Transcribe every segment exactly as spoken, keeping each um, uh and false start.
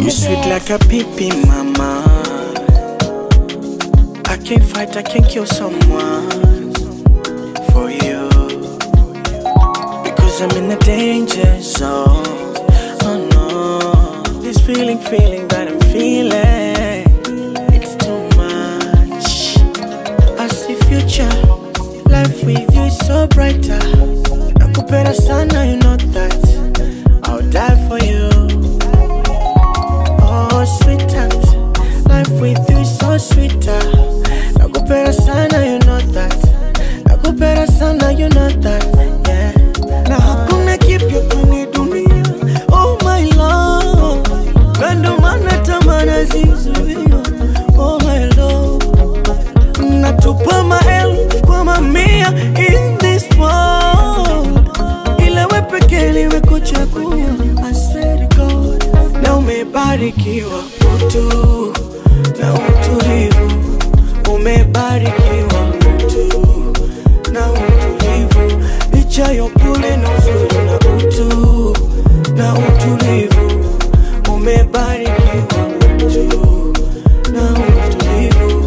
You sweet like a pipi, mama. I can't fight, I can't kill someone for you, because I'm in a danger zone. Oh no, this feeling, feeling that I'm feeling, it's too much. I see future, life with you is so brighter. Nakupenda sana, you know that I'll die for you. Oh sweetheart, life with you is so sweeter. Nakupenda sana, you know that. Nakupenda sana, you know that. Yeah. Na hakuna kipya kwenye dunia. Oh my love, kando mana tamana zizuia. Oh my love, natupa maelfu kwa mamia in this world. Ila we pekee liwe kuchagua. I swear to God, na umebarikiwa utu na utulivu. Umebarikiwa utu na utulivu. Licha ya upole na uzuri na utu na utulivu. Umebarikiwa utu na utulivu.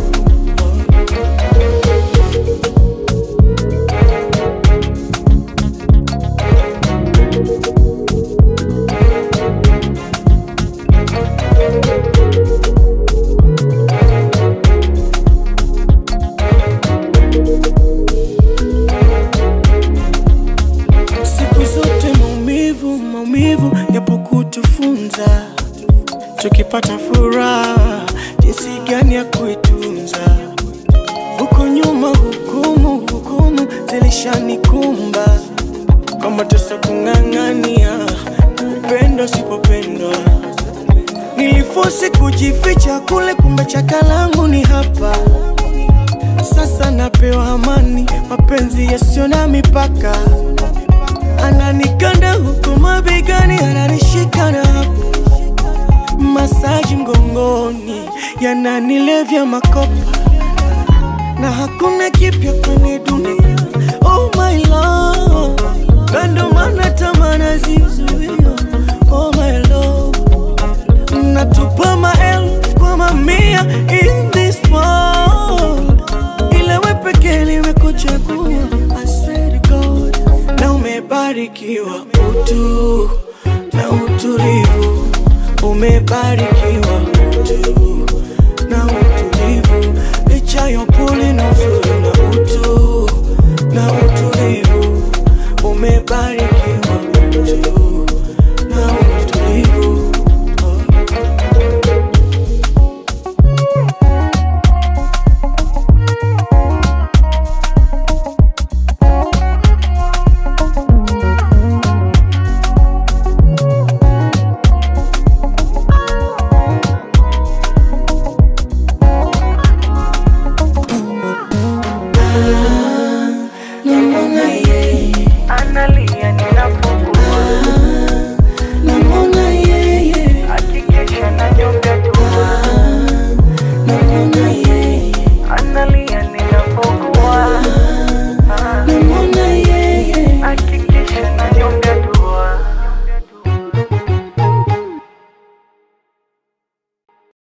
Maumivu yapo kutufunza, tukipata furaha jinsi gani ya kuitunza. Huko nyuma hukumu, hukumu zilishanikumba, kama tesa kung'ang'ania upendo sipopendwa. Nilifosi kujificha kule, kumbe chaka langu ni hapa. Sasa napewa amani, mapenzi yasio na mipaka. Ananikanda huku mabegani, ananishika na hapo. Masaji mgongoni, yananilevya makopa. Na hakuna kipya kwenye dunia. Oh my love, kando mana tamana zizuia. Oh my love, natupa maelfu kwa mamia in this world. Ila we pekee liwe kuchagua. I swear to God, na umebarikiwa utu na utulivu. Umebarikiwa utu na utulivu. Licha ya upole na uzuri na utu na utulivu. Umebarikiwa utu na utulivu.